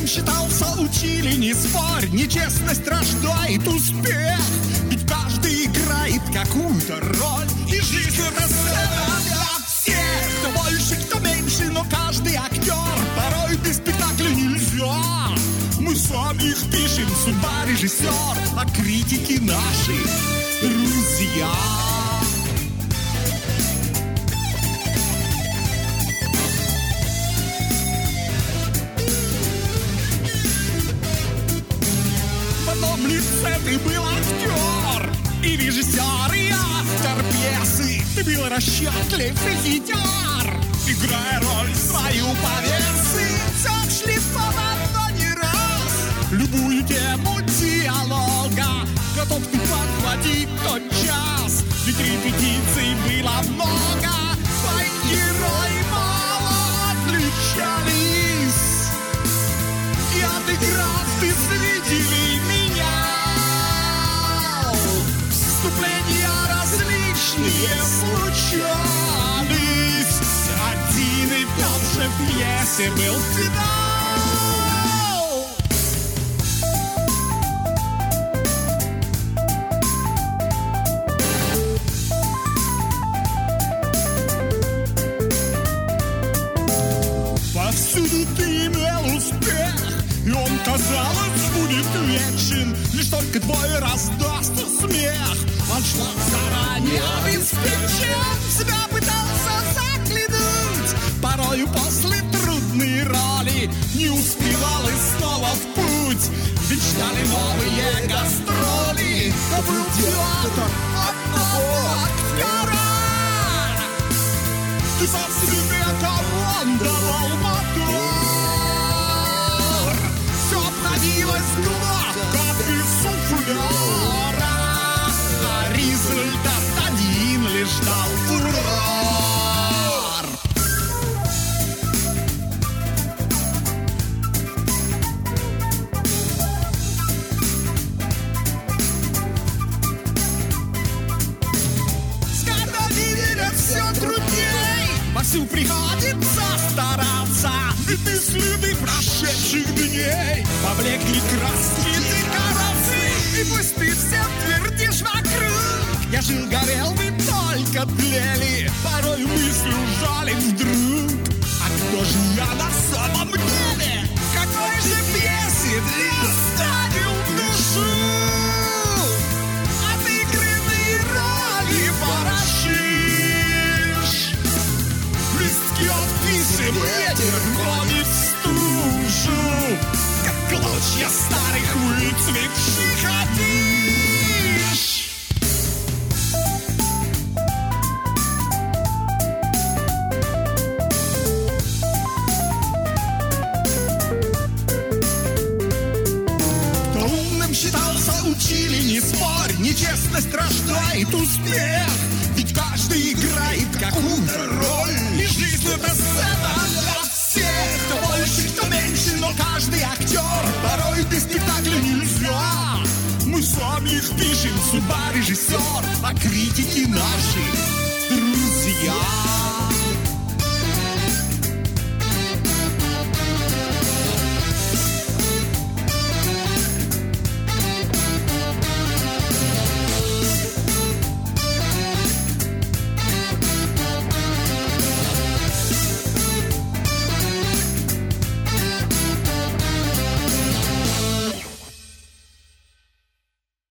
Умным считался, учили, не спорь, нечестность рождает успех. Ведь каждый играет какую-то роль, и жизнь это сцена для всех. Кто больше, кто меньше, но каждый актер. Порой без спектакля нельзя. Мы сами их пишем, судьба режиссер, а критики наши друзья. В одном лице ты был актер и режиссер, и автор пьесы. Ты был расчетлив и хитер, играя роль свою по версии. Все шлифовано, но не раз. Любую тему диалога готов ты подхватить тот час. Ведь репетиций было много, твои герои мало отличались. И отыграв, ты зрителей менял. Вступления различные случались. Один и тот же в пьесе был финал. Повсюду ты имел успех, и он, казалось, будет вечен. Лишь только твой раздастся смех, аншлаг заранее обеспечен. Себя пытался заглянуть, порою после трудной роли не успевал и снова в путь. Ведь ждали новые гастроли. Но был театр одного актера. Ты со себе командовал мотор. Все обходилось гладко без суфлера, а результат один лишь дал фурор. С годами все трудней, вовсю приходится стараться. Ведь ты следы прошедших дней поблекли краски декораций. И пусть ты всем твердишь вокруг: я жил, горел, вы только тлели. Порой мысли ужали вдруг: а кто же я на самом деле? В какой же пьесе ты оставил душу? Отыгранные роли ворошишь. Листки от писем ветер гонит стужу, как клочья старых выцветших афиш. Кто умным считался, учили, не спорь, нечестность рождает успех. Ведь каждый играет какую-то роль, и жизнь это сцена для всех. Кто больше, кто меньше, но каждый актер. Порой без спектакля нельзя. Мы сами их пишем, судьба режиссер, а критики наши друзья.